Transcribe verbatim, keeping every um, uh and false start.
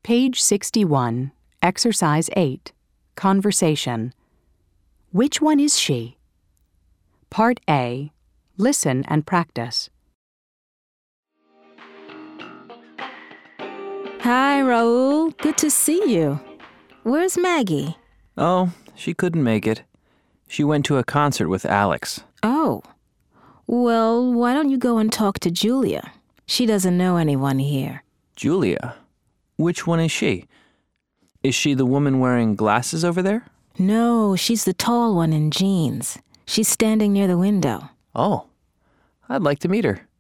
Page sixty-one, Exercise eight, Conversation. Which one is she? Part A, Listen and practice. Hi, Raul. Good to see you. Where's Maggie? Oh, she couldn't make it. She went to a concert with Alex. Oh. Well, why don't you go and talk to Julia? She doesn't know anyone here. Julia? Which one is she? Is she the woman wearing glasses over there? No, she's the tall one in jeans. She's standing near the window. Oh, I'd like to meet her.